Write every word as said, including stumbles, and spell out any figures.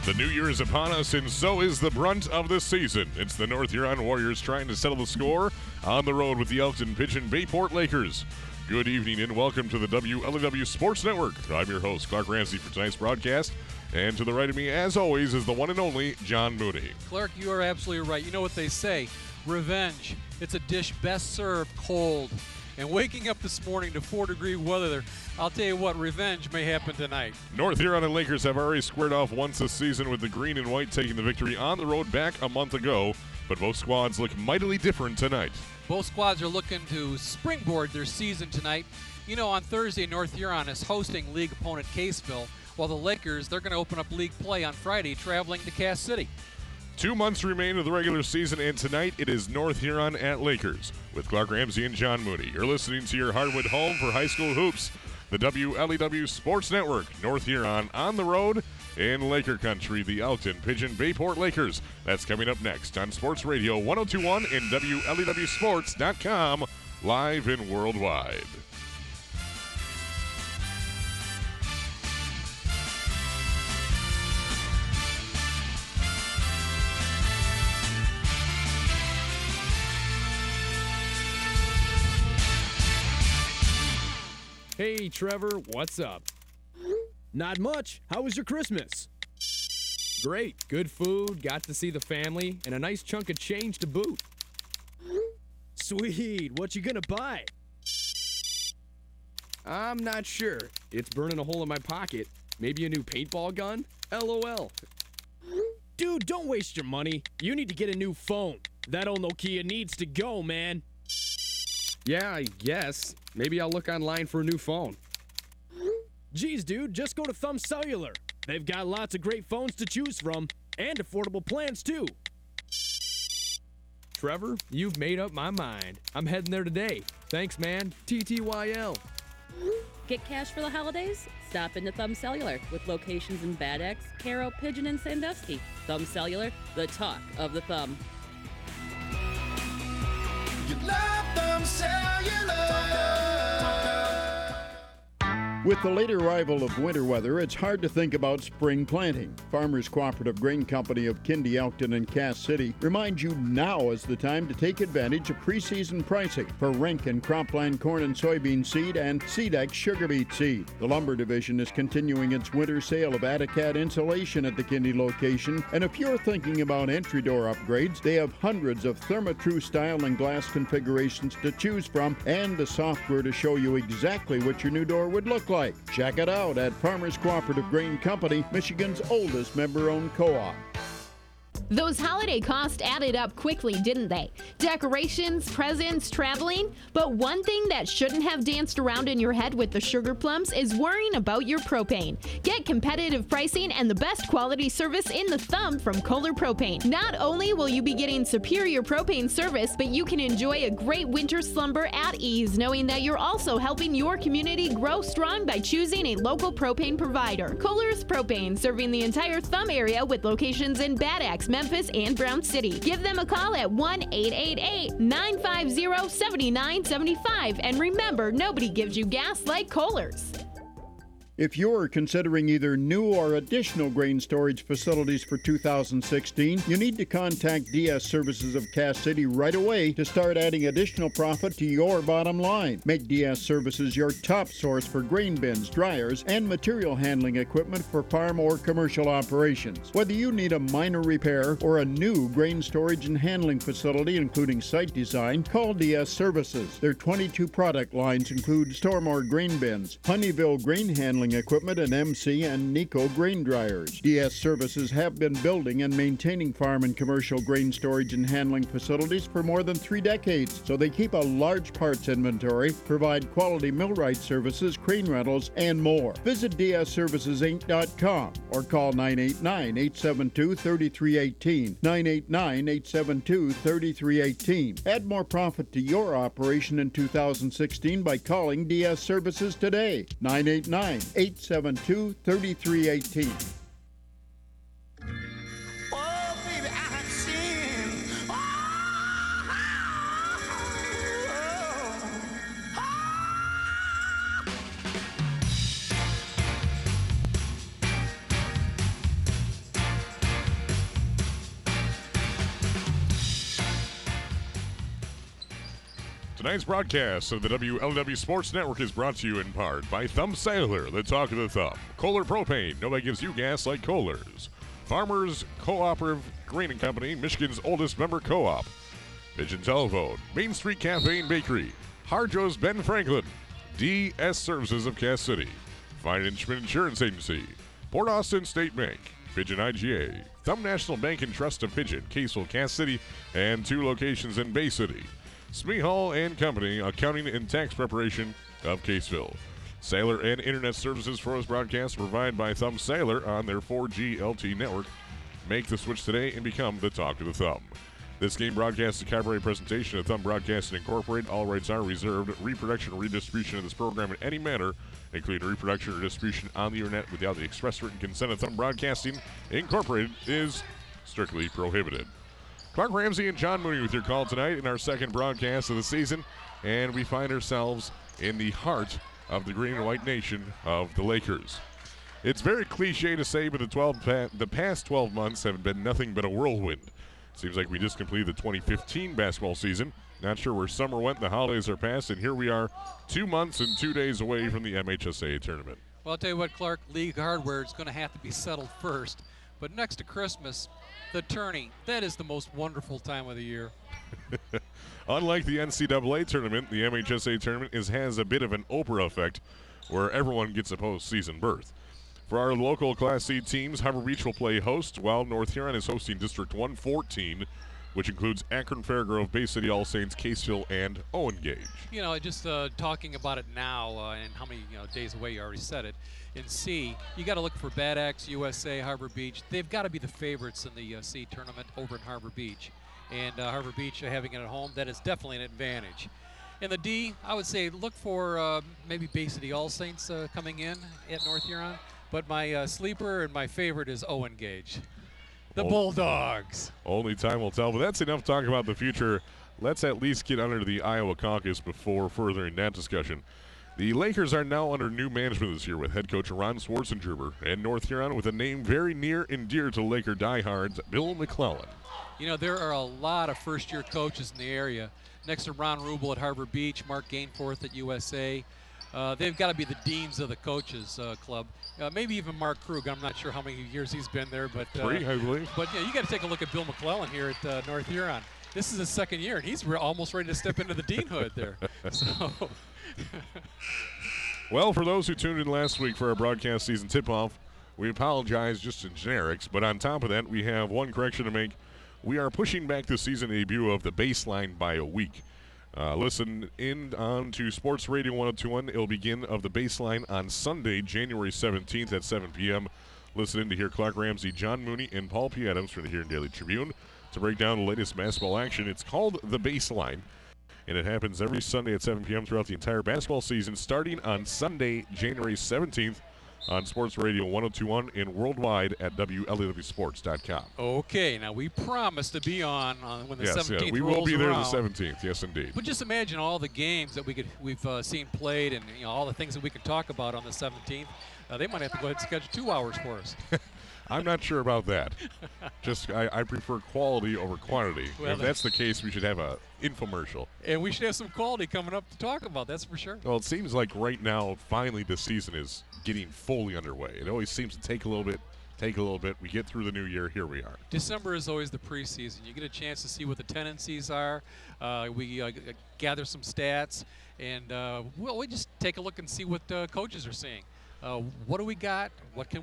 The new year is upon us, and so is the brunt of the season. It's the North Huron Warriors trying to settle the score on the road with the Elkton Pigeon Bayport Lakers. Good evening and welcome to the W L E W Sports Network. I'm your host, Clark Ramsey, for tonight's broadcast. And to the right of me, as always, is the one and only John Moody. Clark, you are absolutely right. You know what they say, revenge. It's a dish best served cold. And waking up this morning to four-degree weather, I'll tell you what, revenge may happen tonight. North Huron and Lakers have already squared off once this season, with the green and white taking the victory on the road back a month ago. But both squads look mightily different tonight. Both squads are looking to springboard their season tonight. You know, on Thursday, North Huron is hosting league opponent Caseville, while the Lakers, they're going to open up league play on Friday, traveling to Cass City. Two months remain of the regular season, and tonight it is North Huron at Lakers with Clark Ramsey and John Moody. You're listening to your Hardwood home for high school hoops, the W L E W Sports Network. North Huron on the road in Laker Country, the Elkton Pigeon Bayport Lakers. That's coming up next on Sports Radio one oh two point one and W L E W sports dot com, live and worldwide. Hey, Trevor, what's up? Not much. How was your Christmas? Great. Good food, got to see the family, and a nice chunk of change to boot. Sweet. What you gonna buy? I'm not sure. It's burning a hole in my pocket. Maybe a new paintball gun? LOL. Dude, don't waste your money. You need to get a new phone. That old Nokia needs to go, man. Yeah, I guess. Maybe I'll look online for a new phone. Geez, dude, just go to Thumb Cellular. They've got lots of great phones to choose from, and affordable plans, too. Trevor, you've made up my mind. I'm heading there today. Thanks, man. T T Y L. Get cash for the holidays? Stop into Thumb Cellular with locations in Bad Axe, Caro, Pigeon, and Sandusky. Thumb Cellular, the talk of the thumb. You love Thumb Cellular. With the late arrival of winter weather, it's hard to think about spring planting. Farmers Cooperative Grain Company of Kindy, Elkton, and Cass City reminds you now is the time to take advantage of preseason pricing for Rankin Cropline corn and soybean seed and Seedex sugar beet seed. The lumber division is continuing its winter sale of Atticat insulation at the Kindy location, and if you're thinking about entry door upgrades, they have hundreds of Therma-Tru style and glass configurations to choose from, and the software to show you exactly what your new door would look like. Check it out at Farmers Cooperative Grain Company, Michigan's oldest member-owned co-op. Those holiday costs added up quickly, didn't they? Decorations, presents, traveling. But one thing that shouldn't have danced around in your head with the Sugar Plums is worrying about your propane. Get competitive pricing and the best quality service in the thumb from Kohler Propane. Not only will you be getting superior propane service, but you can enjoy a great winter slumber at ease, knowing that you're also helping your community grow strong by choosing a local propane provider. Kohler's Propane, serving the entire thumb area with locations in Bad Axe, Memphis, and Brown City. Give them a call at one eight eight eight, nine five zero, seven nine seven five. And remember, nobody gives you gas like Kohler's. If you're considering either new or additional grain storage facilities for two thousand sixteen, you need to contact D S Services of Cass City right away to start adding additional profit to your bottom line. Make D S Services your top source for grain bins, dryers, and material handling equipment for farm or commercial operations. Whether you need a minor repair or a new grain storage and handling facility, including site design, call D S Services. Their twenty-two product lines include Stormore grain bins, Honeyville grain handling equipment, and M C and Nico grain dryers. D S Services have been building and maintaining farm and commercial grain storage and handling facilities for more than three decades, so they keep a large parts inventory, provide quality millwright services, crane rentals, and more. Visit D S services inc dot com or call nine eight nine, eight seven two, three three one eight, nine eight nine, eight seven two, three three one eight. Add more profit to your operation in two thousand sixteen by calling D S Services today. nine eight nine, eight seven two, three three one eight. Oh, baby, I have sinned. Oh, oh, oh, oh. Tonight's broadcast of the W L W Sports Network is brought to you in part by Thumb Sailor, the talk of the thumb. Kohler Propane, nobody gives you gas like Kohler's. Farmers Cooperative Grain and Company, Michigan's oldest member co-op. Pigeon Telephone, Main Street Cafe and Bakery, Harjo's Ben Franklin, D S Services of Cass City, Fine Instrument Insurance Agency, Port Austin State Bank, Pigeon I G A, Thumb National Bank and Trust of Pigeon, Caseville, Cass City, and two locations in Bay City. Smee Hall and Company, Accounting and Tax Preparation of Caseville. Sailor and Internet services for this broadcast provided by Thumb Sailor on their four G L T network. Make the switch today and become the talk of the thumb. This game broadcast is a copyright presentation of Thumb Broadcasting Incorporated. All rights are reserved. Reproduction or redistribution of this program in any manner, including reproduction or distribution on the Internet without the express written consent of Thumb Broadcasting Incorporated, is strictly prohibited. Clark Ramsey and John Mooney with your call tonight in our second broadcast of the season, and we find ourselves in the heart of the green and white nation of the Lakers. It's very cliche to say, but the, twelve pa- the past twelve months have been nothing but a whirlwind. Seems like we just completed the twenty fifteen basketball season. Not sure where summer went, the holidays are past, and here we are two months and two days away from the M H S A tournament. Well, I'll tell you what, Clark, league hardware is going to have to be settled first, but next to Christmas, the tourney, that is the most wonderful time of the year. Unlike the N C double A tournament, the M H S A tournament is, has a bit of an Oprah effect where everyone gets a postseason berth. For our local Class C teams, Harbor Beach will play host, while North Huron is hosting District one fourteen, which includes Akron, Fairgrove, Bay City, All Saints, Caseville, and Owen Gage. You know, just uh, talking about it now uh, and how many you know, days away, you already said it. In C, you got to look for Bad Axe, U S A, Harbor Beach. They've got to be the favorites in the uh, C tournament over in Harbor Beach. And uh, Harbor Beach uh, having it at home, that is definitely an advantage. In the D, I would say look for uh, maybe Bay City All Saints uh, coming in at North Huron. But my uh, sleeper and my favorite is Owen Gage. The Oh. Bulldogs. Only time will tell, but that's enough talk about the future. Let's at least get under the Iowa caucus before furthering that discussion. The Lakers are now under new management this year with head coach Ron Schwarzenegger, and North Huron with a name very near and dear to Laker diehards, Bill McClellan. You know, there are a lot of first-year coaches in the area. Next to Ron Rubel at Harbor Beach, Mark Gainforth at U S A. Uh, they've got to be the deans of the coaches uh, club. Uh, maybe even Mark Krug. I'm not sure how many years he's been there, but uh, Three, I believe. But yeah, you got to take a look at Bill McClellan here at uh, North Huron. This is his second year, and he's re- almost ready to step into the deanhood there. So, Well, for those who tuned in last week for our broadcast season tip-off, we apologize just in generics, but on top of that, we have one correction to make. We are pushing back the season debut of the Baseline by a week. Uh, listen in on to Sports Radio one oh two one. It'll begin of the Baseline on Sunday, January seventeenth at seven p.m. Listen in to hear Clark Ramsey, John Mooney, and Paul P. Adams from the Huron Daily Tribune to break down the latest basketball action. It's called The Baseline, and it happens every Sunday at seven p.m. throughout the entire basketball season, starting on Sunday, January seventeenth on Sports Radio one oh two one and worldwide at W L A W sports dot com. okay, now we promise to be on uh, when the Yes, seventeenth yeah, we rolls will be there around. the seventeenth. Yes, indeed. But just imagine all the games that we could we've uh, seen played, and you know all the things that we could talk about on the seventeenth. Uh, they might have to go ahead and schedule two hours for us. I'm not sure about that. Just I, I prefer quality over quantity. Well, if that's the case, we should have a infomercial. And we should have some quality coming up to talk about. That's for sure. Well, it seems like right now, finally, the season is getting fully underway. It always seems to take a little bit, take a little bit. We get through the new year. Here we are. December is always the preseason. You get a chance to see what the tendencies are. Uh, we uh, g- gather some stats, and uh, well, we just take a look and see what uh, coaches are seeing. Uh, what do we got? What can